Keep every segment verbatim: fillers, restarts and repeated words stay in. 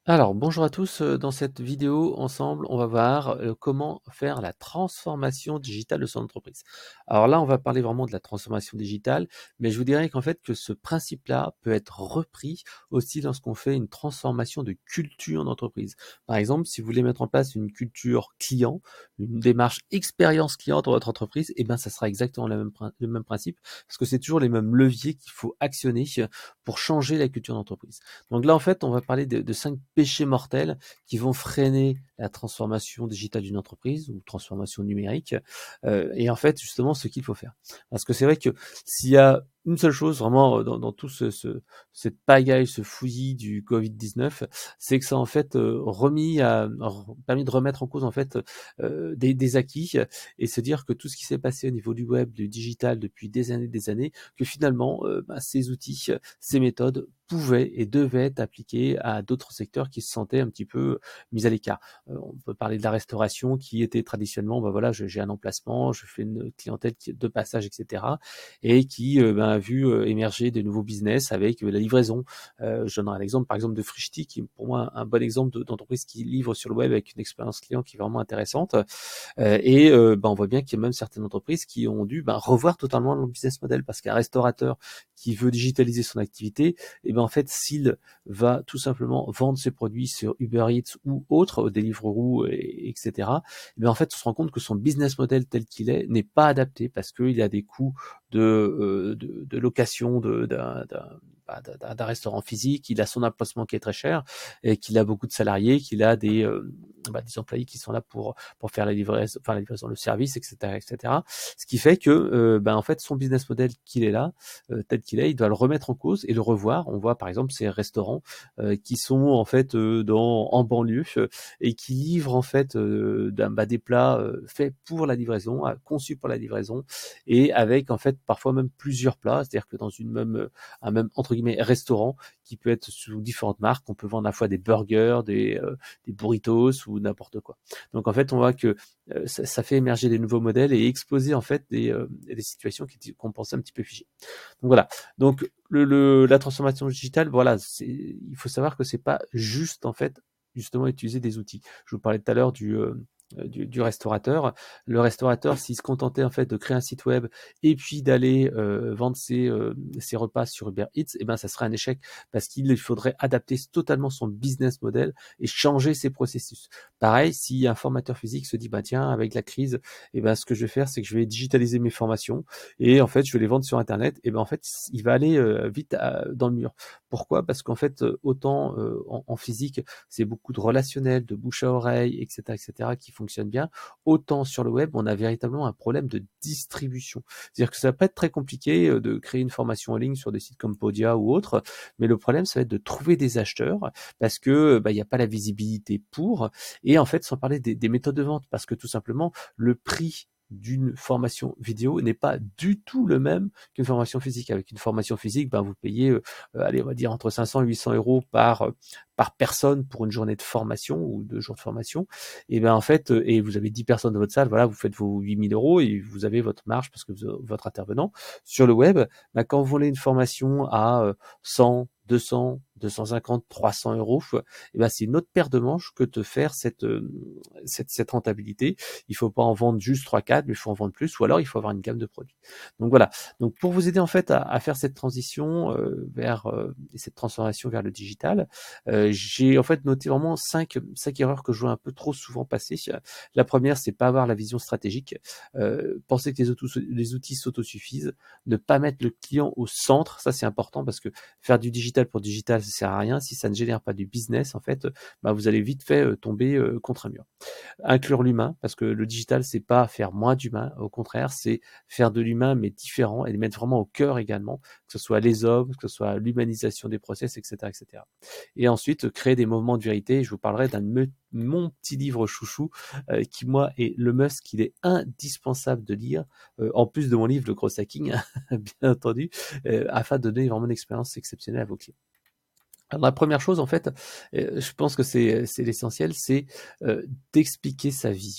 Alors, bonjour à tous. euh, Dans cette vidéo, ensemble, on va voir euh, comment faire la transformation digitale de son entreprise. Alors là, on va parler vraiment de la transformation digitale, mais je vous dirais qu'en fait, que ce principe-là peut être repris aussi lorsqu'on fait une transformation de culture d'entreprise. Par exemple, si vous voulez mettre en place une culture client, une démarche expérience client dans votre entreprise, eh ben, ça sera exactement le même, prin- le même principe, parce que c'est toujours les mêmes leviers qu'il faut actionner euh, pour changer la culture d'entreprise. Donc là, en fait, on va parler de, de cinq péchés mortels qui vont freiner la transformation digitale d'une entreprise ou transformation numérique. Euh, et en fait, justement, ce qu'il faut faire. Parce que c'est vrai que s'il y a une seule chose vraiment euh, dans, dans tout ce, ce, cette pagaille, ce fouillis du covid dix-neuf, c'est que ça a en fait euh, remis à, re- permis de remettre en cause en fait euh, des, des acquis et se dire que tout ce qui s'est passé au niveau du web, du digital depuis des années, des années, que finalement euh, bah, ces outils, ces méthodes pouvaient et devaient être appliquées à d'autres secteurs qui se sentaient un petit peu mis à l'écart. Euh, on peut parler de la restauration qui était traditionnellement, bah voilà, je- j'ai un emplacement, je fais une clientèle qui- de passage, et cetera. Et qui euh, ben, a vu euh, émerger de nouveaux business avec euh, la livraison. Euh, je donnerai l'exemple par exemple de Frishti, qui est pour moi un bon exemple de- d'entreprise qui livre sur le web avec une expérience client qui est vraiment intéressante. Euh, et euh, ben, on voit bien qu'il y a même certaines entreprises qui ont dû ben, revoir totalement leur business model parce qu'un restaurateur qui veut digitaliser son activité, et ben en fait, s'il va tout simplement vendre ses produits sur Uber Eats ou autre, Deliveroo, et, etc., et ben en fait, on se rend compte que son business model tel qu'il est n'est pas adapté parce qu'il a des coûts de, euh, de, de location de, d'un, d'un, bah, d'un, d'un restaurant physique, il a son emplacement qui est très cher et qu'il a beaucoup de salariés, qu'il a des, euh, bah, des employés qui sont là pour pour faire la livraison, enfin la livraison, le service, et cetera, et cetera. Ce qui fait que, euh, ben en fait, son business model qu'il est là, euh, tel qu'il est, il doit le remettre en cause et le revoir. On voit par exemple ces restaurants euh, qui sont en fait euh, dans en banlieue euh, et qui livrent en fait euh, d'un- bah, des plats euh, faits pour la livraison, euh, conçus pour la livraison et avec en fait parfois même plusieurs plats, c'est-à-dire que dans une même euh, un même entre guillemets restaurant qui peut être sous différentes marques, on peut vendre à la fois des burgers, des euh, des burritos ou n'importe quoi. Donc en fait, on voit que euh, ça, ça fait émerger des nouveaux modèles et exploser en fait des, euh, des situations qui qu'on pensait un petit peu figées. Donc voilà. Donc le, le, la transformation digitale, voilà, c'est, il faut savoir que c'est pas juste en fait justement utiliser des outils. Je vous parlais tout à l'heure du euh, du, du restaurateur. Le restaurateur, s'il se contentait en fait de créer un site web et puis d'aller euh, vendre ses, euh, ses repas sur Uber Eats, eh ben ça serait un échec parce qu'il faudrait adapter totalement son business model et changer ses processus. Pareil, si un formateur physique se dit bah tiens avec la crise, eh ben ce que je vais faire c'est que je vais digitaliser mes formations et en fait je vais les vendre sur internet, et ben en fait il va aller euh, vite à- dans le mur. Pourquoi? Parce qu'en fait euh, autant euh, en, en physique c'est beaucoup de relationnel, de bouche à oreille, et cetera, et cetera qui fonctionne bien. Autant sur le web on a véritablement un problème de distribution. C'est-à-dire que ça va pas être très compliqué euh, de créer une formation en ligne sur des sites comme Podia ou autres, mais le problème ça va être de trouver des acheteurs parce que bah, il n'y a pas la visibilité pour, et en fait sans parler des, des méthodes de vente, parce que tout simplement le prix d'une formation vidéo n'est pas du tout le même qu'une formation physique. Avec une formation physique, ben vous payez, euh, allez, on va dire entre cinq cents et huit cents euros par euh, par personne pour une journée de formation ou deux jours de formation. Et ben en fait, euh, et vous avez dix personnes dans votre salle, voilà, vous faites vos huit mille euros et vous avez votre marge parce que vous, votre intervenant. Sur le web, ben, quand vous voulez une formation à euh, cent, deux cents, deux cent cinquante, trois cents euros, et ben c'est une autre paire de manches que de faire cette, euh, cette, cette rentabilité. Il faut pas en vendre juste trois quatre, mais il faut en vendre plus, ou alors il faut avoir une gamme de produits. Donc voilà. Donc pour vous aider en fait à, à faire cette transition euh, vers euh, cette transformation vers le digital, euh, j'ai en fait noté vraiment cinq, cinq erreurs que je vois un peu trop souvent passer. La première, c'est pas avoir la vision stratégique, euh, penser que les outils, les outils s'autosuffisent, ne pas mettre le client au centre, ça c'est important parce que faire du digital pour digital, ça sert à rien si ça ne génère pas du business. En fait, bah, vous allez vite fait euh, tomber euh, contre un mur. Inclure l'humain, parce que le digital, c'est pas faire moins d'humain, au contraire, c'est faire de l'humain, mais différent, et le mettre vraiment au cœur également, que ce soit les hommes, que ce soit l'humanisation des process, et cetera, et cetera. Et ensuite, créer des moments de vérité. Je vous parlerai d'un de mon petit livre chouchou, euh, qui, moi, est le must, qu'il est indispensable de lire, euh, en plus de mon livre, Le Gros Hacking, bien entendu, euh, afin de donner vraiment une expérience exceptionnelle à vos clients. Alors, la première chose, en fait, euh, je pense que c'est c'est l'essentiel, c'est euh, d'expliquer sa vision.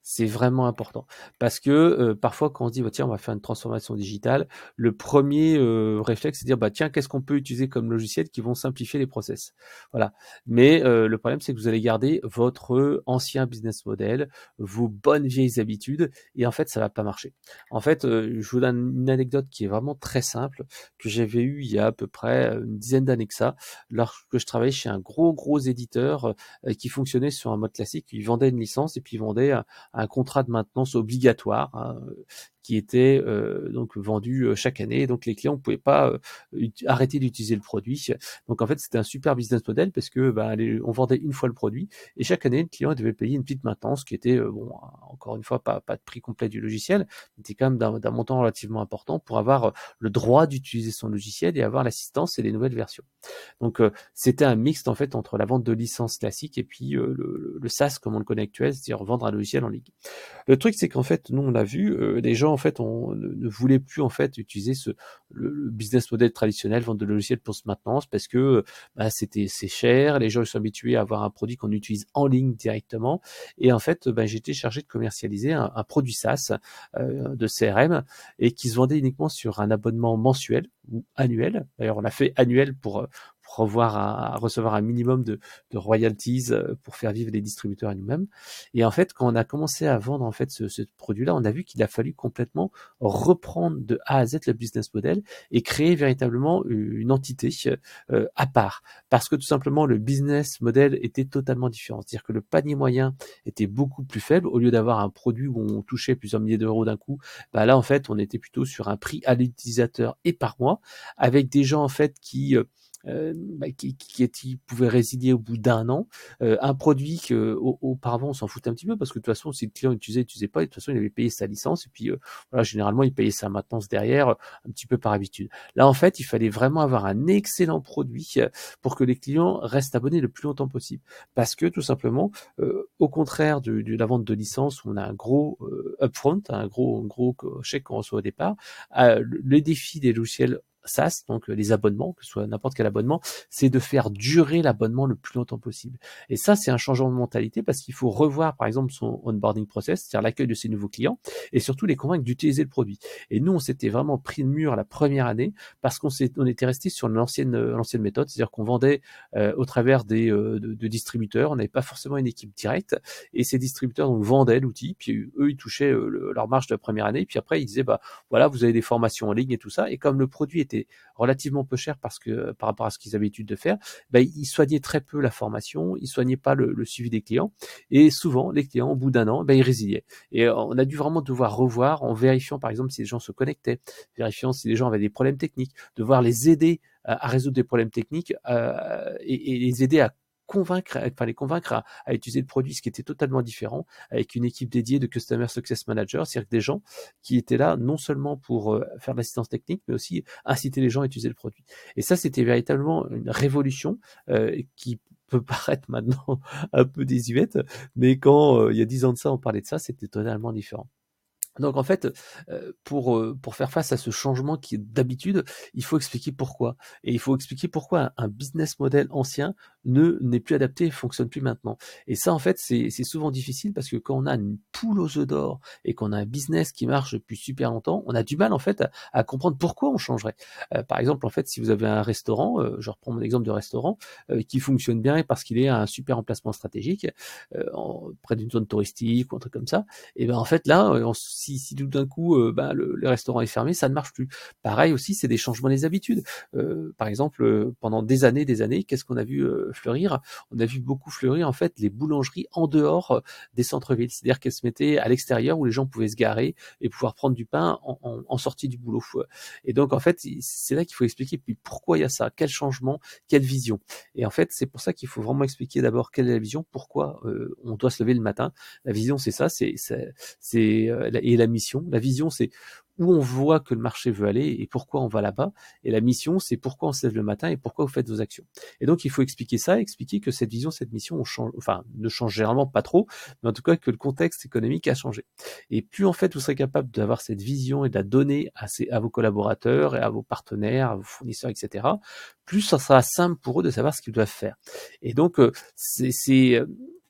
C'est vraiment important parce que, heu, parfois quand on se dit: «Bah, tiens, on va faire une transformation digitale», le premier er réflexe, c'est de dire: «Bah, tiens, qu'est-ce qu'on peut utiliser comme logiciel qui vont simplifier les process?» Voilà. Mais, heu, le problème, c'est que vous allez garder votre ancien business model, vos bonnes vieilles habitudes et en fait, ça va pas marcher. En fait, heu, je vous donne une anecdote qui est vraiment très simple, que j'avais eue il y a à peu près, heu, une dizaine d'années que ça, lorsque je travaillais chez un gros, gros éditeur, heu, qui fonctionnait sur un mode classique. Il vendait une licence et puis il vendait un un contrat de maintenance obligatoire, hein, euh, qui était euh, donc vendu euh, chaque année. Donc les clients ne pouvaient pas euh, ut- arrêter d'utiliser le produit. Donc en fait, c'était un super business model parce que bah, les- on vendait une fois le produit et chaque année, le client devait payer une petite maintenance qui était, euh, bon, encore une fois, pas, pas de prix complet du logiciel, mais était quand même d'un d'un montant relativement important pour avoir euh, le droit d'utiliser son logiciel et avoir l'assistance et les nouvelles versions. Donc euh, c'était un mixte en fait entre la vente de licences classiques et puis euh, le, le SaaS comme on le connaît actuel, c'est-à-dire vendre un logiciel en ligne. Le truc c'est qu'en fait nous on a vu euh, les gens en fait on ne, ne voulaient plus en fait utiliser ce le, le business model traditionnel vente de logiciels pour ce maintenance parce que bah, c'était c'est cher, les gens ils sont habitués à avoir un produit qu'on utilise en ligne directement et en fait bah, j'étais chargé de commercialiser un, un produit SaaS euh, de C R M et qui se vendait uniquement sur un abonnement mensuel ou annuel. D'ailleurs on a fait annuel pour pour avoir à, à recevoir un minimum de, de royalties pour faire vivre les distributeurs et nous-mêmes. Et en fait, quand on a commencé à vendre en fait ce, ce produit-là, on a vu qu'il a fallu complètement reprendre de A à Z le business model et créer véritablement une entité euh, à part. Parce que tout simplement, le business model était totalement différent. C'est-à-dire que le panier moyen était beaucoup plus faible. Au lieu d'avoir un produit où on touchait plusieurs milliers d'euros d'un coup, bah là, en fait, on était plutôt sur un prix à l'utilisateur et par mois, avec des gens en fait qui... Euh, euh, bah, qui, qui, qui pouvait résilier au bout d'un an, euh, un produit que au, auparavant on s'en foutait un petit peu parce que de toute façon si le client utilisait, utilisait pas, et de toute façon il avait payé sa licence et puis euh, voilà généralement il payait sa maintenance derrière euh, un petit peu par habitude. Là en fait il fallait vraiment avoir un excellent produit euh, pour que les clients restent abonnés le plus longtemps possible parce que tout simplement euh, au contraire de, de la vente de licence où on a un gros euh, upfront, un gros un gros chèque qu'on reçoit au départ, euh, le défi des logiciels SaaS, donc les abonnements, que ce soit n'importe quel abonnement, c'est de faire durer l'abonnement le plus longtemps possible. Et ça, c'est un changement de mentalité parce qu'il faut revoir, par exemple, son onboarding process, c'est-à-dire l'accueil de ses nouveaux clients, et surtout les convaincre d'utiliser le produit. Et nous, on s'était vraiment pris le mur la première année parce qu'on s'est, on était resté sur l'ancienne, l'ancienne méthode, c'est-à-dire qu'on vendait euh, au travers des euh, de, de distributeurs, on n'avait pas forcément une équipe directe, et ces distributeurs donc vendaient l'outil, puis eux, ils touchaient euh, le, leur marge de la première année, puis après, ils disaient, bah voilà, vous avez des formations en ligne et tout ça, et comme le produit était relativement peu cher parce que par rapport à ce qu'ils avaient l'habitude de faire, ben, ils soignaient très peu la formation, ils soignaient pas le, le suivi des clients, et souvent les clients au bout d'un an, ben, ils résiliaient. Et on a dû vraiment devoir revoir en vérifiant par exemple si les gens se connectaient, vérifiant si les gens avaient des problèmes techniques, devoir les aider à, à résoudre des problèmes techniques euh, et, et les aider à convaincre, enfin les convaincre à, à utiliser le produit, ce qui était totalement différent, avec une équipe dédiée de Customer Success Manager, c'est-à-dire des gens qui étaient là non seulement pour euh, faire de l'assistance technique, mais aussi inciter les gens à utiliser le produit. Et ça, c'était véritablement une révolution euh, qui peut paraître maintenant un peu désuète, mais quand euh, il y a dix ans de ça, on parlait de ça, c'était totalement différent. Donc en fait, euh, pour euh, pour faire face à ce changement qui est d'habitude, il faut expliquer pourquoi. Et il faut expliquer pourquoi un, un business model ancien ne n'est plus adapté et fonctionne plus maintenant. Et ça, en fait, c'est c'est souvent difficile parce que quand on a une poule aux œufs d'or et qu'on a un business qui marche depuis super longtemps, on a du mal en fait à, à comprendre pourquoi on changerait. Euh, par exemple, en fait, si vous avez un restaurant, euh, je reprends mon exemple de restaurant euh, qui fonctionne bien parce qu'il est à un super emplacement stratégique, euh, en, près d'une zone touristique ou un truc comme ça, et ben en fait là, on, si, si tout d'un coup euh, ben, le, le restaurant est fermé, ça ne marche plus. Pareil aussi, c'est des changements des habitudes. Euh, par exemple, euh, pendant des années, des années, qu'est-ce qu'on a vu euh, fleurir? On a vu beaucoup fleurir en fait les boulangeries en dehors euh, des centres-villes, c'est-à-dire qu'elles se mettaient à l'extérieur où les gens pouvaient se garer et pouvoir prendre du pain en, en, en sortie du boulot. Et donc en fait, c'est là qu'il faut expliquer puis pourquoi il y a ça, quel changement, quelle vision. Et en fait, c'est pour ça qu'il faut vraiment expliquer d'abord quelle est la vision, pourquoi euh, on doit se lever le matin. La vision, c'est ça, c'est c'est euh, et la mission. La vision, c'est où on voit que le marché veut aller et pourquoi on va là-bas. Et la mission, c'est pourquoi on se lève le matin et pourquoi vous faites vos actions. Et donc, il faut expliquer ça, expliquer que cette vision, cette mission, on change, enfin, ne change généralement pas trop, mais en tout cas que le contexte économique a changé. Et plus en fait vous serez capable d'avoir cette vision et de la donner à, ces, à vos collaborateurs et à vos partenaires, à vos fournisseurs, et cetera, plus ça sera simple pour eux de savoir ce qu'ils doivent faire. Et donc, euh, c'est, c'est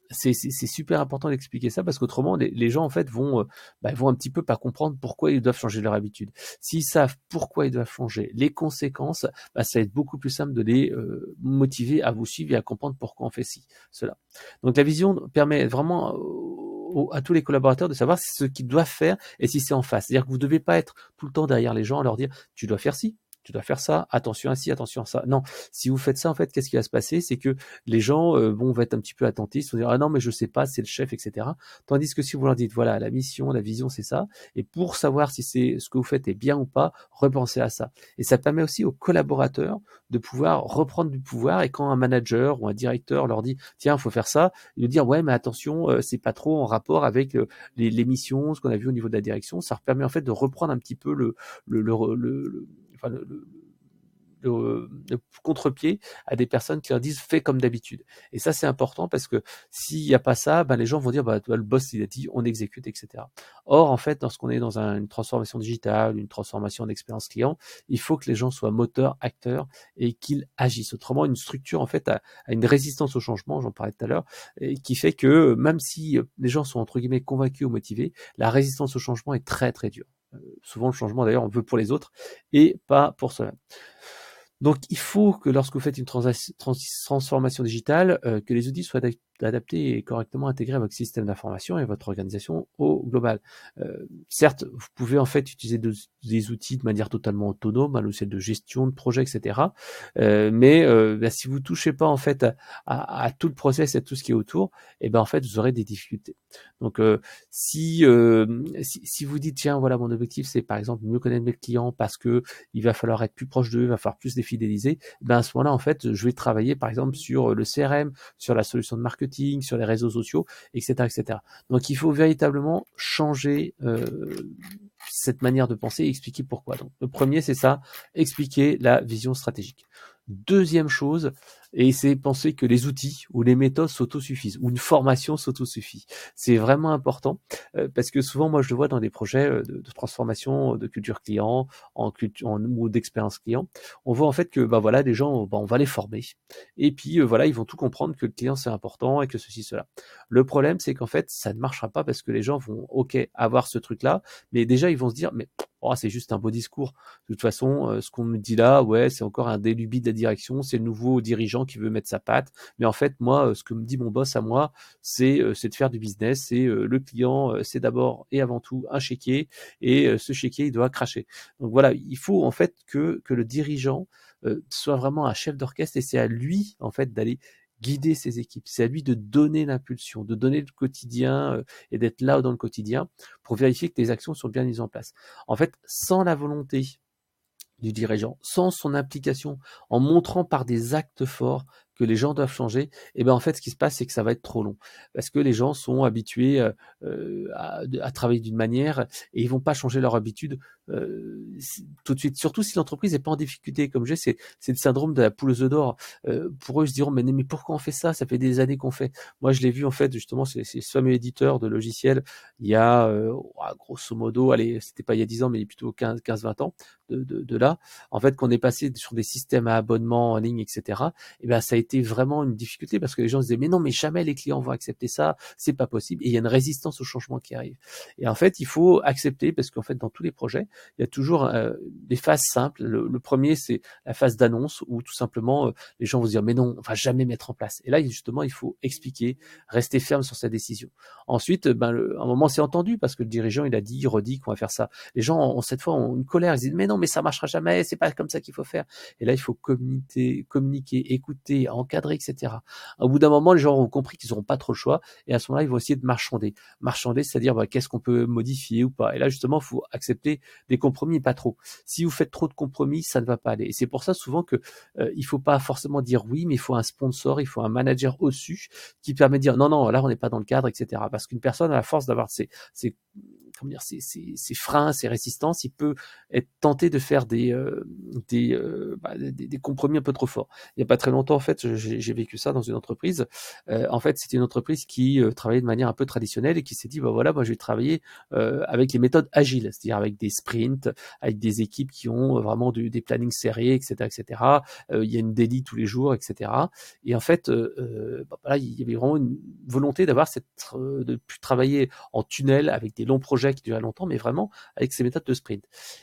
c'est c'est c'est super important d'expliquer ça parce qu'autrement les les gens en fait vont, heu, bah, vont un petit peu pas comprendre pourquoi ils doivent changer leur habitude. S'ils savent pourquoi ils doivent changer, les conséquences, bah, ça va être beaucoup plus simple de les, heu, motiver à vous suivre et à comprendre pourquoi on fait ci, cela. Donc la vision permet vraiment aux à tous les collaborateurs de savoir ce qu'ils doivent faire et si c'est en face. C'est-à-dire que vous devez pas être tout le temps derrière les gens à leur dire: «Tu dois faire ci, tu dois faire ça, attention à ci, attention à ça». Non, si vous faites ça, en fait, qu'est-ce qui va se passer? C'est que les gens euh, vont, vont être un petit peu attentifs, vont dire ah non mais je sais pas, c'est le chef, et cetera. Tandis que si vous leur dites voilà la mission, la vision c'est ça, et pour savoir si c'est ce que vous faites est bien ou pas, repensez à ça. Et ça permet aussi aux collaborateurs de pouvoir reprendre du pouvoir. Et quand un manager ou un directeur leur dit tiens il faut faire ça, et de dire ouais mais attention euh, c'est pas trop en rapport avec euh, les, les missions, ce qu'on a vu au niveau de la direction, ça leur permet en fait de reprendre un petit peu le le le, le, le enfin le, le le, le contre-pied à des personnes qui leur disent fais comme d'habitude. Et ça c'est important parce que s'il n'y a pas ça, ben les gens vont dire bah le boss il a dit on exécute, et cetera. Or en fait lorsqu'on est dans un, une transformation digitale, une transformation d'expérience client, il faut que les gens soient moteurs, acteurs et qu'ils agissent. Autrement une structure en fait a, a une résistance au changement, j'en parlais tout à l'heure, et qui fait que même si les gens sont entre guillemets convaincus ou motivés, la résistance au changement est très très dure. Euh, souvent le changement d'ailleurs on veut pour les autres et pas pour soi-même. Donc, il faut que lorsque vous faites une transa- trans- transformation digitale, euh, que les outils soient adap- adaptés et correctement intégrés à votre système d'information et à votre organisation au global. Euh, certes, vous pouvez en fait utiliser de- des outils de manière totalement autonome, un logiciel de gestion de projet, et cetera. Euh, mais euh, bah, si vous touchez pas en fait à, à- à tout le process et à tout ce qui est autour, et ben en fait vous aurez des difficultés. Donc, euh, si, euh, si si vous dites tiens voilà mon objectif c'est par exemple mieux connaître mes clients parce que il va falloir être plus proche d'eux, il va falloir plus les fidéliser, ben à ce moment-là, en fait, je vais travailler par exemple sur le C R M, sur la solution de marketing, sur les réseaux sociaux, et cetera, et cetera. Donc il faut véritablement changer euh, cette manière de penser et expliquer pourquoi. Donc le premier, c'est ça, expliquer la vision stratégique. Deuxième chose, et c'est penser que les outils ou les méthodes s'autosuffisent, ou une formation s'autosuffit. C'est vraiment important, euh, parce que souvent, moi, je le vois dans des projets euh, de, de transformation de culture client, en culture en, ou d'expérience client. On voit en fait que bah voilà, les gens, bah, on va les former, et puis euh, voilà, ils vont tout comprendre que le client c'est important et que ceci cela. Le problème, c'est qu'en fait, ça ne marchera pas parce que les gens vont ok avoir ce truc-là, mais déjà ils vont se dire mais oh, c'est juste un beau discours. De toute façon, euh, ce qu'on me dit là, ouais, c'est encore un délubi de la direction, c'est le nouveau dirigeant qui veut mettre sa patte. Mais en fait, moi, euh, ce que me dit mon boss à moi, c'est euh, c'est de faire du business. C'est euh, le client, euh, c'est d'abord et avant tout un chéquier, et euh, ce chéquier, il doit cracher. Donc voilà, il faut en fait que que le dirigeant euh, soit vraiment un chef d'orchestre, et c'est à lui en fait d'aller guider ses équipes. C'est à lui de donner l'impulsion, de donner le quotidien euh, et d'être là dans le quotidien pour vérifier que les actions sont bien mises en place. En fait, sans la volonté du dirigeant, sans son implication, en montrant par des actes forts que les gens doivent changer, et ben en fait ce qui se passe c'est que ça va être trop long parce que les gens sont habitués euh, à, à travailler d'une manière et ils vont pas changer leur habitude euh, tout de suite. Surtout si l'entreprise n'est pas en difficulté comme j'ai, c'est c'est le syndrome de la poule aux œufs d'or. Euh, pour eux ils se diront mais mais pourquoi on fait ça? Ça fait des années qu'on fait. Moi je l'ai vu en fait justement c'est c'est ce fameux éditeur de logiciels il y a euh, grosso modo, allez c'était pas il y a dix ans mais plutôt quinze vingt ans de, de, de là, en fait, qu'on est passé sur des systèmes à abonnement en ligne, et cetera, et ben, ça a été vraiment une difficulté parce que les gens se disaient, mais non, mais jamais les clients vont accepter ça, c'est pas possible. Et il y a une résistance au changement qui arrive. Et en fait, il faut accepter parce qu'en fait, dans tous les projets, il y a toujours euh, des phases simples. Le, le premier, c'est la phase d'annonce où tout simplement, euh, les gens vont se dire, mais non, on va jamais mettre en place. Et là, justement, il faut expliquer, rester ferme sur sa décision. Ensuite, ben, le, un moment, c'est entendu parce que le dirigeant, il a dit, il redit qu'on va faire ça. Les gens, ont, cette fois, ont une colère. Ils disent, mais non, mais ça marchera jamais, c'est pas comme ça qu'il faut faire. Et là, il faut communiquer, communiquer, écouter, encadrer, et cetera. Au bout d'un moment, les gens ont compris qu'ils n'auront pas trop le choix, et à ce moment-là, ils vont essayer de marchander. Marchander, c'est-à-dire bah, qu'est-ce qu'on peut modifier ou pas. Et là, justement, il faut accepter des compromis, pas trop. Si vous faites trop de compromis, ça ne va pas aller. Et c'est pour ça souvent que euh, il faut pas forcément dire oui, mais il faut un sponsor, il faut un manager au-dessus qui permet de dire non, non, là, on n'est pas dans le cadre, et cetera. Parce qu'une personne a la force d'avoir ses, ses comment dire, ses, ses, ses freins, ses résistances, il peut être tenté de faire des, euh, des, euh, bah, des, des compromis un peu trop forts. Il n'y a pas très longtemps, en fait, j'ai, j'ai vécu ça dans une entreprise. Euh, en fait, c'était une entreprise qui euh, travaillait de manière un peu traditionnelle et qui s'est dit, bah voilà, moi je vais travailler euh, avec les méthodes agiles, c'est-à-dire avec des sprints, avec des équipes qui ont vraiment du, des plannings serrés, et cetera, et cetera. Euh, il y a une daily tous les jours, et cetera. Et en fait, euh, bah, voilà, il y avait vraiment une volonté d'avoir cette, euh, de plus travailler en tunnel avec des longs projets qui duraient longtemps, mais vraiment avec ces méthodes de sprint.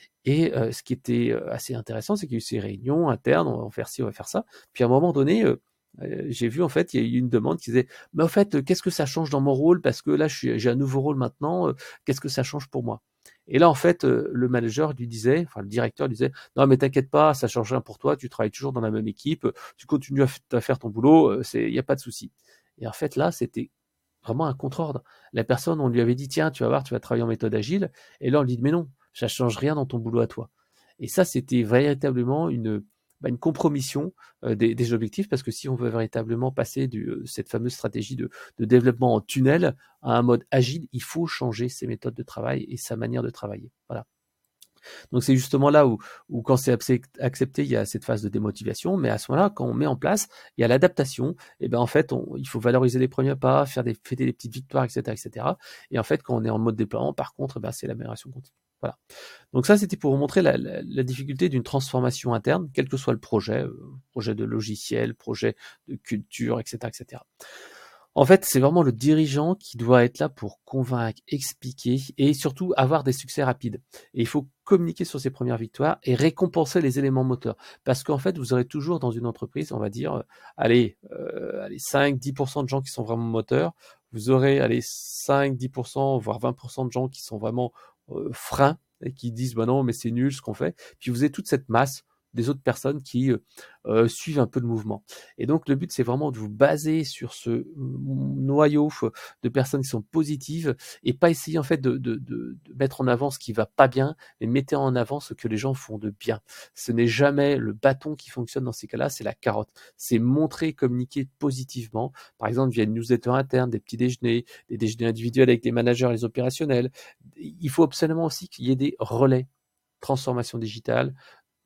Et euh, ce qui était euh, assez intéressant, c'est qu'il y a eu ces réunions internes, on va faire ci, on va faire ça. Puis à un moment donné, euh, euh, j'ai vu en fait, il y a eu une demande qui disait, mais en fait, euh, qu'est-ce que ça change dans mon rôle? Parce que là, je suis, j'ai un nouveau rôle maintenant, euh, qu'est-ce que ça change pour moi? Et là, en fait, euh, le manager lui disait, enfin le directeur lui disait, non mais t'inquiète pas, ça change rien pour toi, tu travailles toujours dans la même équipe, tu continues à, f- à faire ton boulot, euh, c'est, il n'y a pas de souci. Et en fait, là, c'était vraiment un contre-ordre. La personne, on lui avait dit, tiens, tu vas voir, tu vas travailler en méthode agile. Et là, on lui dit, mais non, ça change rien dans ton boulot à toi. Et ça, c'était véritablement une, bah, une compromission euh, des, des objectifs, parce que si on veut véritablement passer de euh, cette fameuse stratégie de, de développement en tunnel à un mode agile, il faut changer ses méthodes de travail et sa manière de travailler. Voilà. Donc c'est justement là où, où quand c'est accepté, il y a cette phase de démotivation, mais à ce moment-là, quand on met en place, il y a l'adaptation, et ben en fait, on, il faut valoriser les premiers pas, faire des, fêter des petites victoires, et cetera, et cetera. Et en fait, quand on est en mode déploiement, par contre, ben, c'est l'amélioration continue. Voilà. Donc ça, c'était pour vous montrer la, la, la difficulté d'une transformation interne, quel que soit le projet, euh, projet de logiciel, projet de culture, et cetera, et cetera. En fait, c'est vraiment le dirigeant qui doit être là pour convaincre, expliquer et surtout avoir des succès rapides. Et il faut communiquer sur ses premières victoires et récompenser les éléments moteurs. Parce qu'en fait, vous aurez toujours dans une entreprise, on va dire, euh, allez, euh, allez cinq à dix pour cent de gens qui sont vraiment moteurs. Vous aurez allez, cinq à dix pour cent, voire vingt pour cent de gens qui sont vraiment euh, freins et qui disent bah non, mais c'est nul ce qu'on fait. Puis vous avez toute cette masse des autres personnes qui euh, euh, suivent un peu le mouvement. Et donc le but, c'est vraiment de vous baser sur ce noyau de personnes qui sont positives et pas essayer en fait de, de, de, de mettre en avant ce qui va pas bien, mais mettez en avant ce que les gens font de bien. Ce n'est jamais le bâton qui fonctionne dans ces cas-là, c'est la carotte. C'est montrer, communiquer positivement. Par exemple, via une newsletter interne, des petits déjeuners, des déjeuners individuels avec les managers et les opérationnels. Il faut absolument aussi qu'il y ait des relais transformation digitale,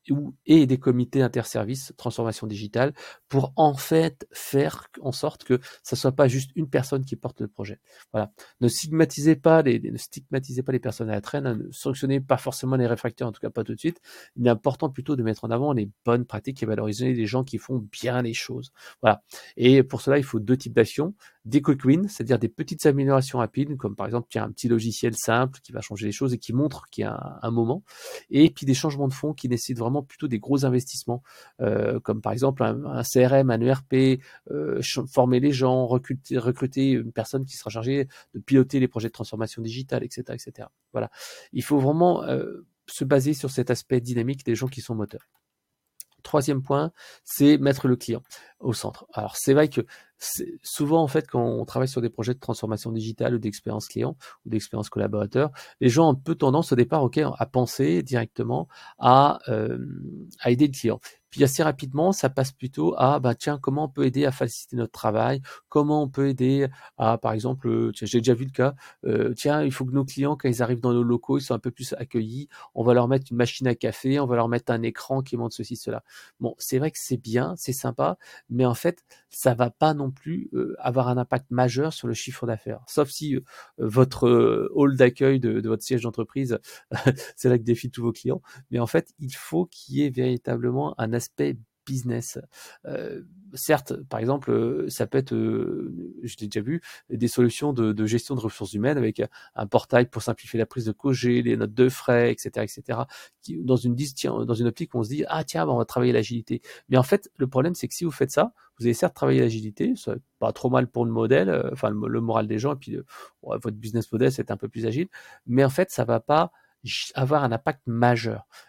et des comités interservices transformation digitale pour en fait faire en sorte que ça soit pas juste une personne qui porte le projet. Voilà. Ne stigmatisez pas les, ne stigmatisez pas les personnes à la traîne, ne sanctionnez pas forcément les réfractaires, en tout cas pas tout de suite. Il est important plutôt de mettre en avant les bonnes pratiques et valoriser les gens qui font bien les choses. Voilà. Et pour cela, il faut deux types d'actions. Des quick wins, c'est-à-dire des petites améliorations rapides, comme par exemple, tiens, un petit logiciel simple qui va changer les choses et qui montre qu'il y a un, un moment. Et puis des changements de fonds qui nécessitent vraiment plutôt des gros investissements, euh, comme par exemple un, un C R M, un E R P, euh, former les gens, recruter, recruter une personne qui sera chargée de piloter les projets de transformation digitale, et cetera, et cetera. Voilà. Il faut vraiment euh, se baser sur cet aspect dynamique des gens qui sont moteurs. Troisième point, c'est mettre le client au centre. Alors c'est vrai que c'est souvent en fait quand on travaille sur des projets de transformation digitale ou d'expérience client ou d'expérience collaborateur, les gens ont un peu tendance au départ, ok, à penser directement à euh, à aider le client. Puis assez rapidement, ça passe plutôt à bah tiens, comment on peut aider à faciliter notre travail, comment on peut aider à par exemple, euh, tiens, j'ai déjà vu le cas, euh, tiens, il faut que nos clients quand ils arrivent dans nos locaux, ils soient un peu plus accueillis, on va leur mettre une machine à café, on va leur mettre un écran qui montre ceci cela. Bon, c'est vrai que c'est bien, c'est sympa, mais en fait, ça va pas non plus euh, avoir un impact majeur sur le chiffre d'affaires. Sauf si euh, votre euh, hall d'accueil de, de votre siège d'entreprise, c'est là que défilent tous vos clients. Mais en fait, il faut qu'il y ait véritablement un aspect business. Euh, certes, par exemple, euh, ça peut être, euh, je l'ai déjà vu, des solutions de, de gestion de ressources humaines avec un portail pour simplifier la prise de congé, les notes de frais, et cetera, et cetera. Qui, dans une dans une optique où on se dit ah tiens, bah, on va travailler l'agilité. Mais en fait, le problème c'est que si vous faites ça, vous allez certes travailler l'agilité, ça va pas trop mal pour le modèle, euh, enfin le, le moral des gens et puis euh, ouais, votre business model c'est un peu plus agile, mais en fait ça va pas avoir un impact majeur.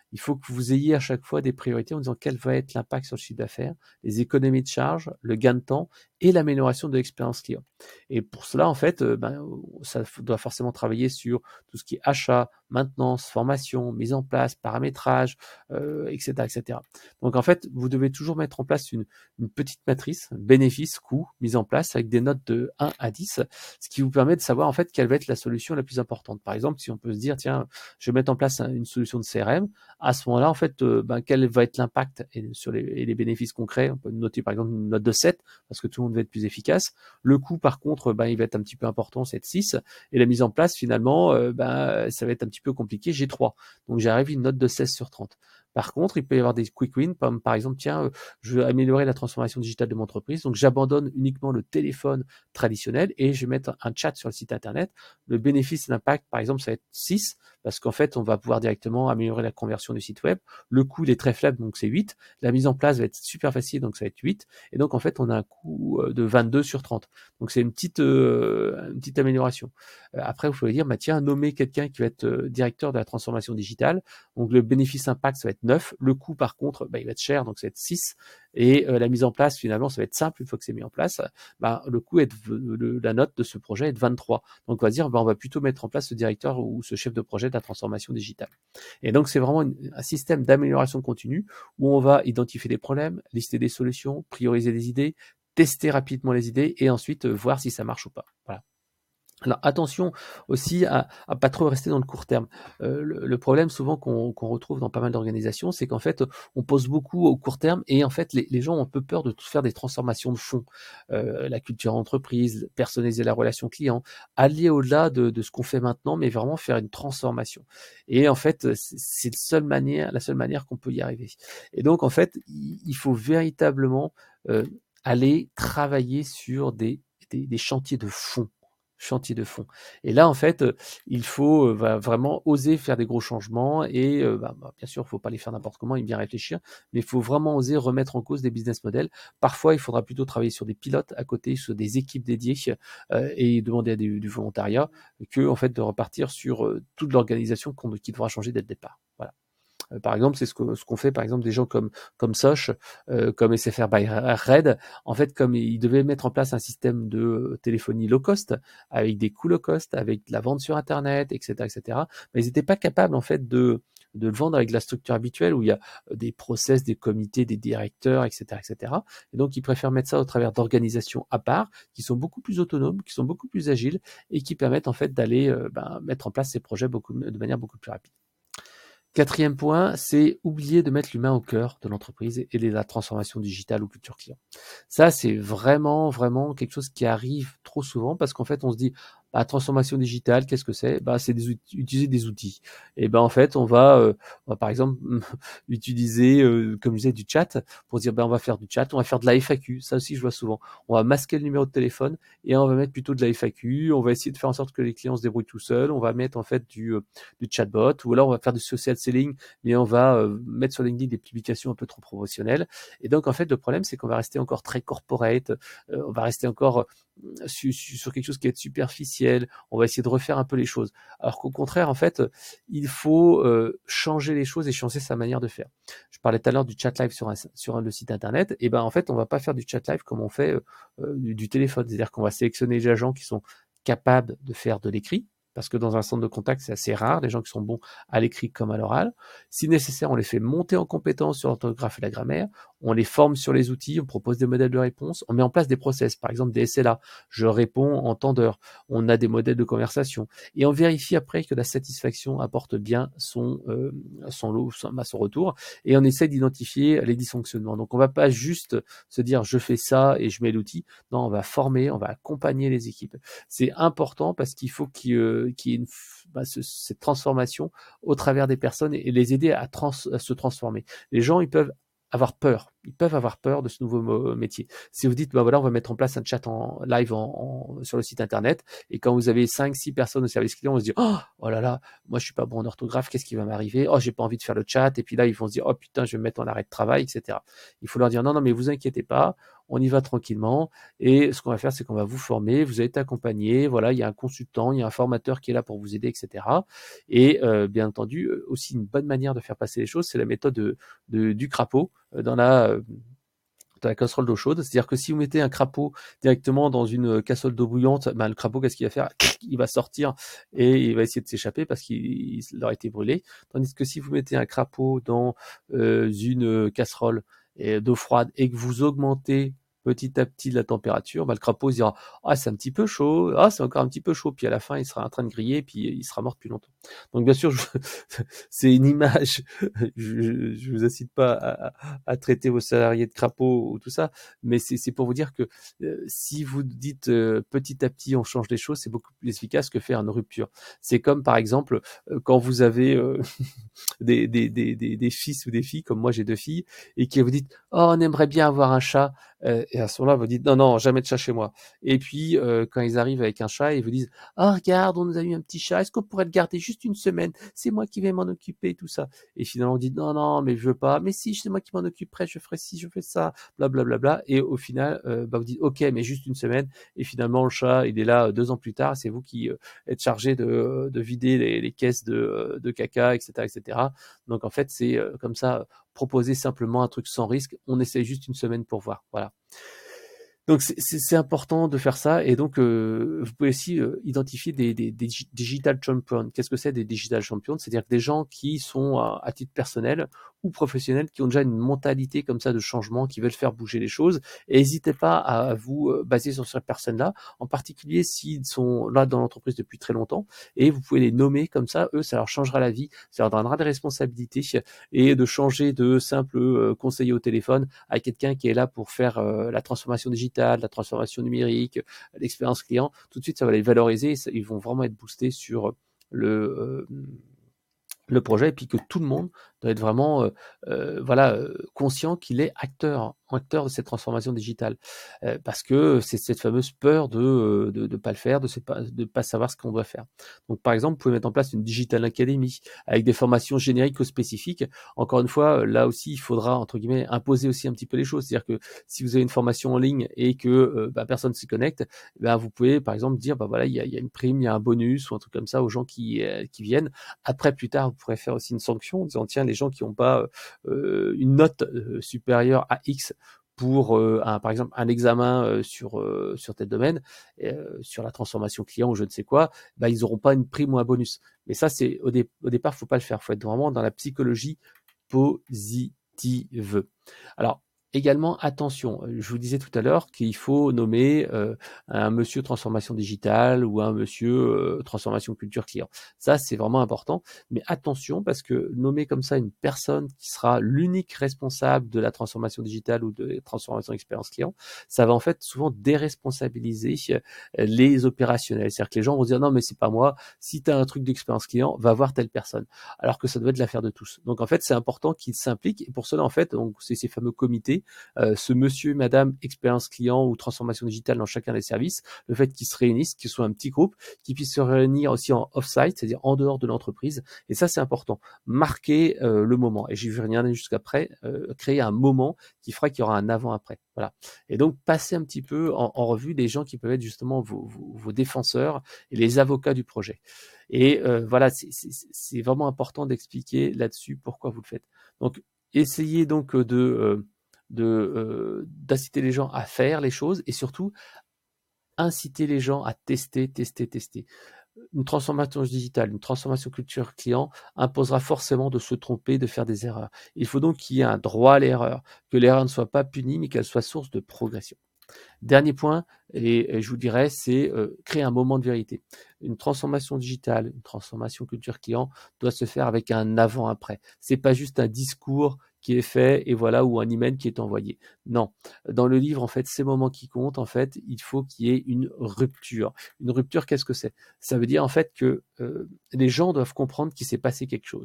il faut que vous ayez à chaque fois des priorités en disant quel va être l'impact sur le chiffre d'affaires, les économies de charge, le gain de temps et l'amélioration de l'expérience client. Et pour cela, en fait, euh, ben, ça doit forcément travailler sur tout ce qui est achat, maintenance, formation, mise en place, paramétrage, euh, et cetera, et cetera. Donc en fait, vous devez toujours mettre en place une, une petite matrice, bénéfice, coût, mise en place avec des notes de un à dix, ce qui vous permet de savoir en fait quelle va être la solution la plus importante. Par exemple, si on peut se dire, tiens, je vais mettre en place une solution de C R M, à ce moment-là, en fait, euh, ben, quel va être l'impact et sur les, et les bénéfices concrets. On peut noter par exemple une note de sept parce que tout le monde va être plus efficace. Le coût, par contre, ben, il va être un petit peu important, c'est de six. Et la mise en place, finalement, euh, ben, ça va être un petit peu compliqué, j'ai trois. Donc j'arrive à une note de seize sur trente. Par contre, il peut y avoir des quick wins, comme par exemple, tiens, euh, je veux améliorer la transformation digitale de mon entreprise, donc j'abandonne uniquement le téléphone traditionnel et je vais mettre un chat sur le site internet. Le bénéfice et l'impact, par exemple, ça va être six, parce qu'en fait, on va pouvoir directement améliorer la conversion du site web. Le coût, il est très faible, donc c'est huit. La mise en place va être super facile, donc ça va être huit. Et donc, en fait, on a un coût de vingt-deux sur trente. Donc, c'est une petite, euh, une petite amélioration. Euh, après, vous pouvez dire, bah, tiens, nommer quelqu'un qui va être euh, directeur de la transformation digitale. Donc, le bénéfice impact, ça va être neuf. Le coût, par contre, bah, il va être cher, donc ça va être six. Et euh, la mise en place, finalement, ça va être simple. Une fois que c'est mis en place, bah, le coût, est de, le, la note de ce projet est de vingt-trois. Donc, on va dire, bah, on va plutôt mettre en place ce directeur ou ce chef de projet de la transformation digitale. Et donc, c'est vraiment une, un système d'amélioration continue où on va identifier des problèmes, lister des solutions, prioriser des idées, tester rapidement les idées et ensuite euh, voir si ça marche ou pas. Voilà. Alors attention aussi à, à pas trop rester dans le court terme. Euh, le, le problème souvent qu'on qu'on retrouve dans pas mal d'organisations, c'est qu'en fait on pose beaucoup au court terme et en fait les, les gens ont un peu peur de faire des transformations de fond. Euh, la culture entreprise, personnaliser la relation client, aller au-delà de, de ce qu'on fait maintenant, mais vraiment faire une transformation. Et en fait c'est la seule manière, la seule manière qu'on peut y arriver. Et donc en fait il, il faut véritablement euh, aller travailler sur des, des, des chantiers de fond chantier de fond. Et là, en fait, euh, il faut euh, va vraiment oser faire des gros changements et euh, bah, bah, bien sûr, il ne faut pas les faire n'importe comment et bien réfléchir, mais il faut vraiment oser remettre en cause des business models. Parfois, il faudra plutôt travailler sur des pilotes à côté, sur des équipes dédiées euh, et demander à des, du volontariat que en fait de repartir sur euh, toute l'organisation qu'on, qui devra changer dès le départ. Voilà. Euh, par exemple, c'est ce que ce qu'on fait par exemple des gens comme comme Soch, euh, comme S F R by Red. En fait, comme ils devaient mettre en place un système de téléphonie low cost avec des coûts low cost, avec de la vente sur Internet, et cetera, et cetera. Mais ils n'étaient pas capables en fait de de le vendre avec la structure habituelle où il y a des process, des comités, des directeurs, et cetera, et cetera. Et donc, ils préfèrent mettre ça au travers d'organisations à part, qui sont beaucoup plus autonomes, qui sont beaucoup plus agiles et qui permettent en fait d'aller euh, ben, mettre en place ces projets beaucoup, de manière beaucoup plus rapide. Quatrième point, c'est oublier de mettre l'humain au cœur de l'entreprise et de la transformation digitale ou culture client. Ça, c'est vraiment, vraiment quelque chose qui arrive trop souvent parce qu'en fait, on se dit, bah, transformation digitale, qu'est-ce que c'est? Bah, c'est des outils, utiliser des outils. Et ben en fait, on va, euh, on va par exemple utiliser, euh, comme je disais, du chat pour dire, ben on va faire du chat, on va faire de la F A Q. Ça aussi, je vois souvent. On va masquer le numéro de téléphone et on va mettre plutôt de la F A Q. On va essayer de faire en sorte que les clients se débrouillent tout seuls. On va mettre en fait du, euh, du chatbot ou alors on va faire du social selling, mais on va euh, mettre sur LinkedIn des publications un peu trop promotionnelles. Et donc en fait, le problème, c'est qu'on va rester encore très corporate. Euh, on va rester encore sur, sur quelque chose qui est superficiel, on va essayer de refaire un peu les choses. Alors qu'au contraire, en fait, il faut euh, changer les choses et changer sa manière de faire. Je parlais tout à l'heure du chat live sur un, sur un, le site internet, et ben en fait, on va pas faire du chat live comme on fait euh, du, du téléphone, c'est-à-dire qu'on va sélectionner les agents qui sont capables de faire de l'écrit, parce que dans un centre de contact, c'est assez rare, les gens qui sont bons à l'écrit comme à l'oral. Si nécessaire, on les fait monter en compétences sur l'orthographe et la grammaire, on les forme sur les outils, on propose des modèles de réponse, on met en place des process, par exemple des S L A, je réponds en temps d'heure, on a des modèles de conversation, et on vérifie après que la satisfaction apporte bien son, euh, son, lot, son, son retour, et on essaie d'identifier les dysfonctionnements. Donc on ne va pas juste se dire je fais ça et je mets l'outil, non, on va former, on va accompagner les équipes. C'est important parce qu'il faut qu'il euh, qu'il y ait une, bah, ce, cette transformation au travers des personnes et, et les aider à, trans, à se transformer. Les gens, ils peuvent avoir peur. Ils peuvent avoir peur de ce nouveau mo- métier. Si vous dites, bah voilà, on va mettre en place un chat en live en, en- sur le site internet, et quand vous avez cinq, six personnes au service client, on se dit, oh, oh là là, moi je suis pas bon en orthographe, qu'est-ce qui va m'arriver? Oh, j'ai pas envie de faire le chat, et puis là ils vont se dire, oh putain, je vais me mettre en arrêt de travail, et cetera. Il faut leur dire, non, non, mais vous inquiétez pas, on y va tranquillement, et ce qu'on va faire, c'est qu'on va vous former, vous allez être accompagné, voilà, il y a un consultant, il y a un formateur qui est là pour vous aider, et cetera. Et euh, bien entendu, euh, aussi une bonne manière de faire passer les choses, c'est la méthode de, de- du crapaud euh, dans la euh, dans la casserole d'eau chaude. C'est-à-dire que si vous mettez un crapaud directement dans une casserole d'eau bouillante, ben, le crapaud, qu'est-ce qu'il va faire? Il va sortir et il va essayer de s'échapper parce qu'il il aura été brûlé. Tandis que si vous mettez un crapaud dans euh, une casserole et- d'eau froide et que vous augmentez petit à petit la température, ben, le crapaud se dira ah c'est un petit peu chaud, ah c'est encore un petit peu chaud, puis à la fin il sera en train de griller, puis il sera mort depuis longtemps. Donc bien sûr, je- c'est une image, je, je vous incite pas à, à traiter vos salariés de crapauds ou tout ça, mais c'est c'est pour vous dire que euh, si vous dites euh, petit à petit on change les choses, c'est beaucoup plus efficace que faire une rupture. C'est comme par exemple euh, quand vous avez euh, des, des, des, des, des fils ou des filles, comme moi j'ai deux filles, et qui vous dites oh on aimerait bien avoir un chat, euh, et à ce moment-là vous dites non non jamais de chat chez moi. Et puis euh, quand ils arrivent avec un chat, ils vous disent oh regarde on nous a eu un petit chat, est-ce qu'on pourrait le garder juste une semaine, c'est moi qui vais m'en occuper tout ça. Et finalement on dit non non mais je veux pas, mais si c'est moi qui m'en occuperai, je ferai ci, je fais ça, blablabla. Bla, bla, bla. Et au final euh, bah, vous dites ok mais juste une semaine, et finalement le chat il est là euh, deux ans plus tard, c'est vous qui euh, êtes chargé de, de vider les, les caisses de, de caca, etc etc. Donc en fait, c'est euh, comme ça, proposer simplement un truc sans risque. On essaye juste une semaine pour voir. Voilà. Donc c'est- c'est c'est important de faire ça, et donc euh, vous pouvez aussi euh, identifier des, des, des digi- digital champions. Qu'est-ce que c'est des digital champions? C'est-à-dire que des gens qui sont à, à titre personnel ou professionnel, qui ont déjà une mentalité comme ça de changement, qui veulent faire bouger les choses. Et n'hésitez pas à vous euh, baser sur ces personnes-là, en particulier s'ils sont là dans l'entreprise depuis très longtemps, et vous pouvez les nommer comme ça. Eux, ça leur changera la vie, ça leur donnera des responsabilités, et de changer de simple euh, conseiller au téléphone à quelqu'un qui est là pour faire euh, la transformation digitale, la transformation numérique, l'expérience client. Tout de suite, ça va les valoriser. Ça, ils vont vraiment être boostés sur le euh, le projet, et puis que tout le monde doit être vraiment euh, euh, voilà euh, conscient qu'il est acteur acteur de cette transformation digitale. Euh, parce que c'est cette fameuse peur de euh, de, de pas le faire, de ne pas de pas savoir ce qu'on doit faire. Donc par exemple, vous pouvez mettre en place une digital academy avec des formations génériques ou spécifiques. Encore une fois, là aussi il faudra entre guillemets imposer aussi un petit peu les choses, c'est-à-dire que si vous avez une formation en ligne et que euh, bah, personne s'y connecte, ben vous pouvez par exemple dire bah voilà il y a, il y a une prime, il y a un bonus ou un truc comme ça aux gens qui euh, qui viennent. Après, plus tard, vous pourrez faire aussi une sanction en disant tiens, les gens qui n'ont pas euh, une note euh, supérieure à X pour euh, un, par exemple un examen euh, sur euh, sur tel domaine, euh, sur la transformation client ou je ne sais quoi, bah, ils n'auront pas une prime ou un bonus. Mais ça, c'est au, dé- au départ, faut pas le faire. Faut être vraiment dans la psychologie positive. Alors, également, attention, je vous disais tout à l'heure qu'il faut nommer euh, un monsieur transformation digitale ou un monsieur euh, transformation culture client. Ça, c'est vraiment important. Mais attention, parce que nommer comme ça une personne qui sera l'unique responsable de la transformation digitale ou de la transformation expérience client, ça va en fait souvent déresponsabiliser euh, les opérationnels. C'est-à-dire que les gens vont se dire non, mais c'est pas moi. Si tu as un truc d'expérience client, va voir telle personne. Alors que ça doit être l'affaire de tous. Donc en fait, c'est important qu'ils s'impliquent. Et pour cela, en fait, donc, c'est ces fameux comités, euh, ce monsieur, madame, expérience client ou transformation digitale dans chacun des services, le fait qu'ils se réunissent, qu'ils soient un petit groupe, qu'ils puissent se réunir aussi en off-site, c'est-à-dire en dehors de l'entreprise. Et ça, c'est important. Marquer euh, le moment. Et j'y vais rien jusqu'après, euh, créer un moment qui fera qu'il y aura un avant-après. Voilà. Et donc, passer un petit peu en, en revue les gens qui peuvent être justement vos, vos, vos défenseurs et les avocats du projet. Et euh, voilà, c'est, c'est, c'est vraiment important d'expliquer là-dessus pourquoi vous le faites. Donc, essayez donc de, euh, de euh, d'inciter les gens à faire les choses, et surtout inciter les gens à tester, tester, tester. Une transformation digitale, une transformation culture client imposera forcément de se tromper, de faire des erreurs. Il faut donc qu'il y ait un droit à l'erreur, que l'erreur ne soit pas punie, mais qu'elle soit source de progression. Dernier point, et je vous dirais, c'est euh, créer un moment de vérité. Une transformation digitale, une transformation culture client doit se faire avec un avant-après. C'est pas juste un discours qui est fait et voilà, ou un email qui est envoyé. Non, dans le livre, en fait, ces moments qui comptent, en fait, il faut qu'il y ait une rupture. Une rupture, qu'est-ce que c'est? Ça veut dire en fait que euh, les gens doivent comprendre qu'il s'est passé quelque chose.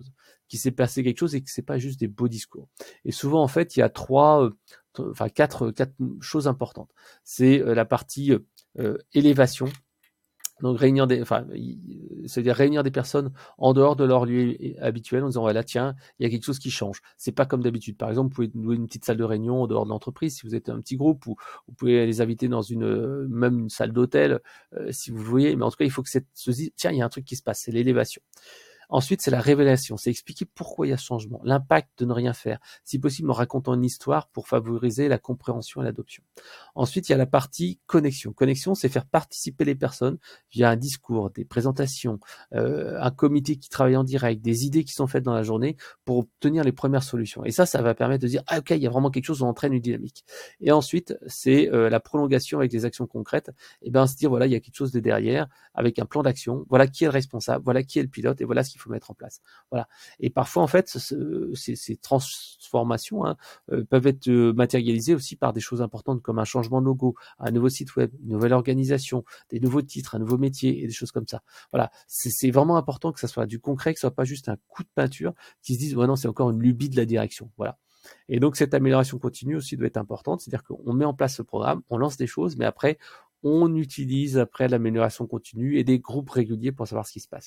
qu'il s'est passé quelque chose et que c'est pas juste des beaux discours. Et souvent, en fait, il y a trois, euh, enfin quatre, quatre choses importantes. C'est euh, la partie euh, élévation. Donc réunir des, enfin, c'est-à-dire réunir des personnes en dehors de leur lieu habituel en disant voilà tiens il y a quelque chose qui change. C'est pas comme d'habitude. Par exemple, vous pouvez louer une petite salle de réunion en dehors de l'entreprise si vous êtes un petit groupe, ou vous pouvez les inviter dans une même une salle d'hôtel euh, si vous voulez. Mais en tout cas, il faut que cette se dise tiens il y a un truc qui se passe, c'est l'élévation. Ensuite, c'est la révélation, c'est expliquer pourquoi il y a ce changement, l'impact de ne rien faire, si possible en racontant une histoire pour favoriser la compréhension et l'adoption. Ensuite, il y a la partie connexion. Connexion, c'est faire participer les personnes via un discours, des présentations, euh, un comité qui travaille en direct, des idées qui sont faites dans la journée pour obtenir les premières solutions. Et ça, ça va permettre de dire, ah ok, il y a vraiment quelque chose, on entraîne une dynamique. Et ensuite, c'est euh, la prolongation avec des actions concrètes, et bien se dire, voilà, il y a quelque chose de derrière, avec un plan d'action, voilà qui est le responsable, voilà qui est le pilote, et voilà ce qu'il faut mettre en place. Voilà. Et parfois, en fait, ce, ces, ces transformations hein, euh, peuvent être euh, matérialisées aussi par des choses importantes comme un changement de logo, un nouveau site web, une nouvelle organisation, des nouveaux titres, un nouveau métier et des choses comme ça. Voilà. C'est vraiment important que ça soit du concret, que ce soit pas juste un coup de peinture qui se dise, ouais, non, c'est encore une lubie de la direction. Voilà. Et donc, cette amélioration continue aussi doit être importante. C'est-à-dire qu'on met en place ce programme, on lance des choses, mais après, on utilise après l'amélioration continue et des groupes réguliers pour savoir ce qui se passe.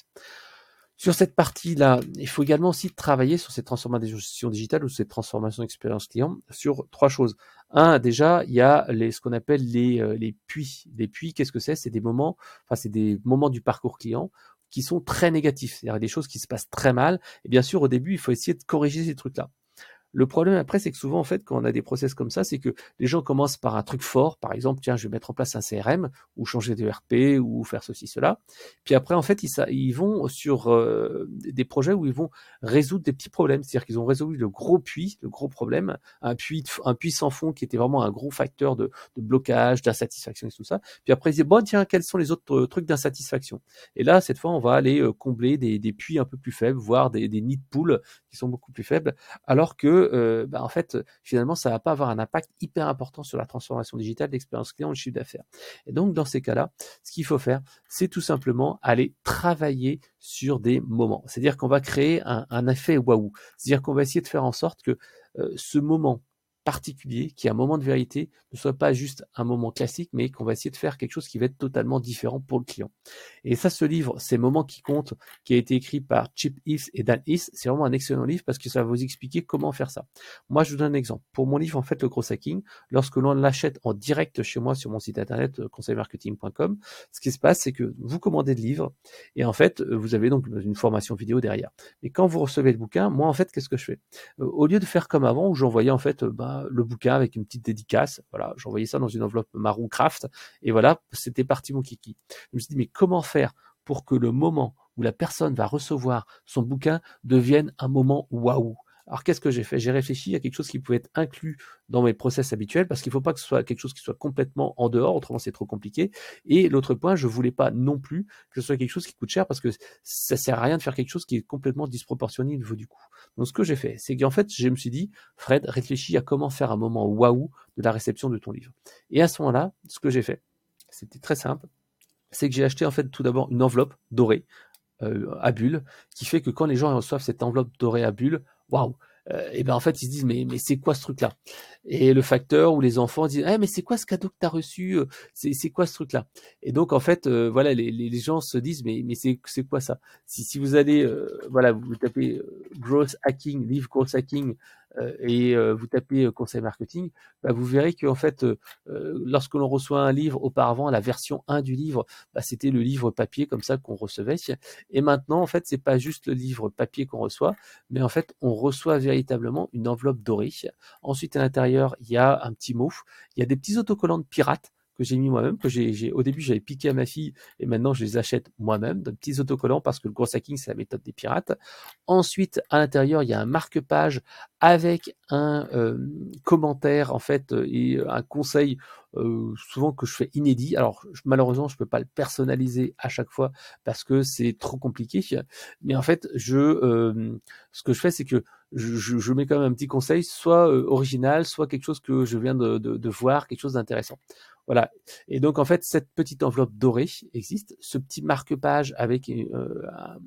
Sur cette partie-là, il faut également aussi travailler sur cette transformation digitale ou cette transformation d'expérience client sur trois choses. Un, déjà, il y a les, ce qu'on appelle les, euh, les puits. Les puits, qu'est-ce que c'est? C'est des moments, enfin, c'est des moments du parcours client qui sont très négatifs. C'est-à-dire des choses qui se passent très mal. Et bien sûr, au début, il faut essayer de corriger ces trucs-là. Le problème après, c'est que souvent, en fait, quand on a des process comme ça, c'est que les gens commencent par un truc fort. Par exemple, tiens, je vais mettre en place un C R M ou changer de R P ou faire ceci, cela. Puis après, en fait, ils, ils vont sur euh, des projets où ils vont résoudre des petits problèmes. C'est-à-dire qu'ils ont résolu le gros puits, le gros problème, un puits, un puits sans fond qui était vraiment un gros facteur de, de blocage, d'insatisfaction et tout ça. Puis après, ils disent, bon, tiens, quels sont les autres trucs d'insatisfaction? Et là, cette fois, on va aller combler des, des puits un peu plus faibles, voire des, des nids de poules qui sont beaucoup plus faibles, alors que Euh, bah, en fait, finalement, ça va pas avoir un impact hyper important sur la transformation digitale, l'expérience client, le chiffre d'affaires. Et donc, dans ces cas-là, ce qu'il faut faire, c'est tout simplement aller travailler sur des moments. C'est-à-dire qu'on va créer un, un effet waouh. C'est-à-dire qu'on va essayer de faire en sorte que euh, ce moment particulier, qui est un moment de vérité, ne soit pas juste un moment classique, mais qu'on va essayer de faire quelque chose qui va être totalement différent pour le client. Et ça, ce livre, Ces moments qui comptent, qui a été écrit par Chip Heath et Dan Heath, c'est vraiment un excellent livre parce que ça va vous expliquer comment faire ça. Moi, je vous donne un exemple. Pour mon livre, en fait, le gros hacking, lorsque l'on l'achète en direct chez moi sur mon site internet, conseil marketing point com, ce qui se passe, c'est que vous commandez le livre et en fait, vous avez donc une formation vidéo derrière. Et quand vous recevez le bouquin, moi, en fait, qu'est-ce que je fais? Au lieu de faire comme avant, où j'envoyais en fait bah, le bouquin avec une petite dédicace, voilà, j'envoyais ça dans une enveloppe marron craft et voilà, c'était parti mon kiki. Je me suis dit, mais comment faire pour que le moment où la personne va recevoir son bouquin devienne un moment waouh? Alors, qu'est-ce que j'ai fait? J'ai réfléchi à quelque chose qui pouvait être inclus dans mes process habituels parce qu'il ne faut pas que ce soit quelque chose qui soit complètement en dehors, autrement c'est trop compliqué. Et l'autre point, je ne voulais pas non plus que ce soit quelque chose qui coûte cher parce que ça ne sert à rien de faire quelque chose qui est complètement disproportionné au niveau du coût. Donc, ce que j'ai fait, c'est qu'en fait, je me suis dit, Fred, réfléchis à comment faire un moment waouh de la réception de ton livre. Et à ce moment-là, ce que j'ai fait, c'était très simple, c'est que j'ai acheté en fait tout d'abord une enveloppe dorée euh, à bulles, qui fait que quand les gens reçoivent cette enveloppe dorée à bulles, waouh, euh, et ben en fait ils se disent mais mais c'est quoi ce truc là? Et le facteur ou les enfants disent eh mais c'est quoi ce cadeau que tu as reçu? C'est c'est quoi ce truc là? Et donc en fait euh, voilà les, les les gens se disent mais mais c'est c'est quoi ça? Si si vous allez euh, voilà vous tapez euh, growth hacking, livre growth hacking euh, et euh, vous tapez euh, conseil marketing, bah, vous verrez que en fait euh, lorsque l'on reçoit un livre auparavant la version un du livre, bah, c'était le livre papier comme ça qu'on recevait. Et maintenant, en fait, c'est pas juste le livre papier qu'on reçoit, mais en fait, on reçoit véritablement une enveloppe dorée. Ensuite, à l'intérieur, il y a un petit mot. Il y a des petits autocollants de pirates que j'ai mis moi-même, que j'ai, j'ai au début j'avais piqué à ma fille et maintenant je les achète moi-même, de petits autocollants parce que le gros hacking c'est la méthode des pirates. Ensuite à l'intérieur il y a un marque-page avec un euh, commentaire en fait et un conseil euh, souvent que je fais inédit. Alors je, malheureusement je peux pas le personnaliser à chaque fois parce que c'est trop compliqué, mais en fait je euh, ce que je fais c'est que je, je, je mets quand même un petit conseil, soit euh, original, soit quelque chose que je viens de, de, de voir, quelque chose d'intéressant. Voilà. Et donc, en fait, cette petite enveloppe dorée existe. Ce petit marque-page avec euh, un,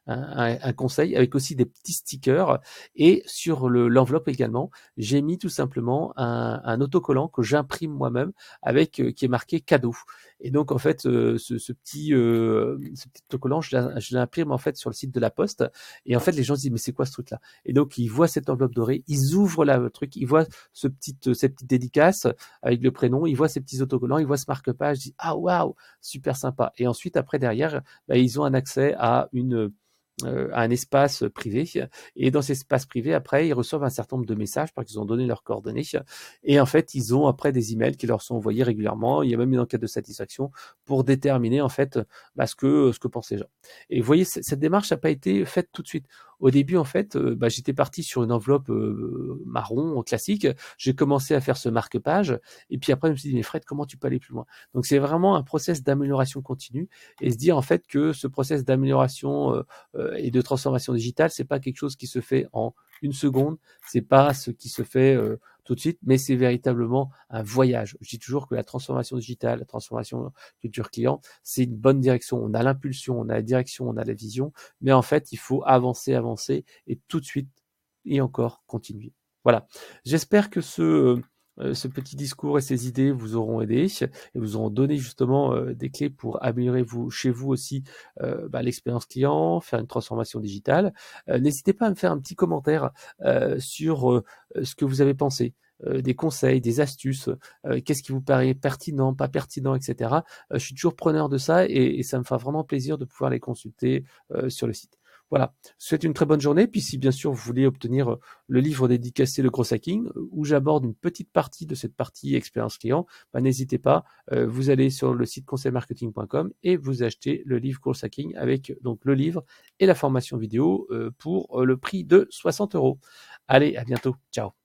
un, un, un conseil avec aussi des petits stickers. Et sur le, l'enveloppe également, j'ai mis tout simplement un, un autocollant que j'imprime moi-même avec euh, qui est marqué cadeau. Et donc en fait, euh, ce, ce petit euh, ce petit autocollant, je, l'im- je l'imprime en fait sur le site de la Poste. Et en fait, les gens se disent mais c'est quoi ce truc-là? Et donc ils voient cette enveloppe dorée, ils ouvrent là, le truc, ils voient ce petit, euh, cette petite dédicace avec le prénom, ils voient ces petits autocollants, ils voient ce marque-page, ils disent ah waouh, super sympa. Et ensuite après derrière, bah, ils ont un accès à une euh, à un espace privé. Et dans cet espace privé, après, ils reçoivent un certain nombre de messages parce qu'ils ont donné leurs coordonnées. Et en fait, ils ont après des emails qui leur sont envoyés régulièrement. Il y a même une enquête de satisfaction pour déterminer en fait bah, ce que ce que pensent les gens. Et vous voyez, cette démarche n'a pas été faite tout de suite. Au début, en fait, euh, bah, j'étais parti sur une enveloppe euh, marron classique. J'ai commencé à faire ce marque-page. Et puis après, je me suis dit, mais Fred, comment tu peux aller plus loin? Donc, c'est vraiment un process d'amélioration continue et se dire en fait que ce process d'amélioration euh, et de transformation digitale, c'est pas quelque chose qui se fait en une seconde, c'est pas ce qui se fait euh, tout de suite, mais c'est véritablement un voyage. Je dis toujours que la transformation digitale, la transformation culture client, c'est une bonne direction. On a l'impulsion, on a la direction, on a la vision, mais en fait, il faut avancer, avancer et tout de suite et encore continuer. Voilà. J'espère que ce euh, ce petit discours et ces idées vous auront aidé et vous auront donné justement euh, des clés pour améliorer vous, chez vous aussi euh, bah, l'expérience client, faire une transformation digitale. Euh, n'hésitez pas à me faire un petit commentaire euh, sur euh, ce que vous avez pensé. Euh, des conseils, des astuces, euh, qu'est-ce qui vous paraît pertinent, pas pertinent, et cetera. Euh, je suis toujours preneur de ça et, et ça me fera vraiment plaisir de pouvoir les consulter euh, sur le site. Voilà, je vous souhaite une très bonne journée. Puis si bien sûr vous voulez obtenir le livre dédicacé Le Gros Hacking, où j'aborde une petite partie de cette partie expérience client, bah, n'hésitez pas, euh, vous allez sur le site conseil marketing point com et vous achetez le livre Gros Hacking avec donc le livre et la formation vidéo euh, pour euh, le prix de soixante euros. Allez, à bientôt, ciao.